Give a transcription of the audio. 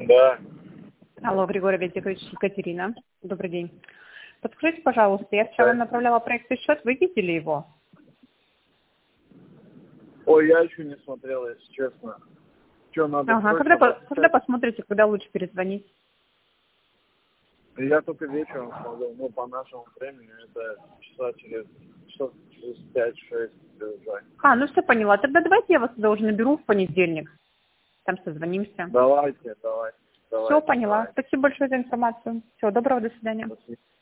Да. Алло, Григорий Витякович, Екатерина. Добрый день. Подскажите, пожалуйста, я вчера направляла проектный счет, вы видели его? Ой, я еще не смотрел, если честно. Что надо? Ага, когда посмотрите, когда лучше перезвонить? Я только вечером смогу, ну, по нашему времени, это часа через 5-6 уже. Ну все поняла. Тогда давайте я вас туда уже наберу в понедельник. Там созвонимся. Давайте. Все поняла. Спасибо большое за информацию. Всего доброго, до свидания. Спасибо.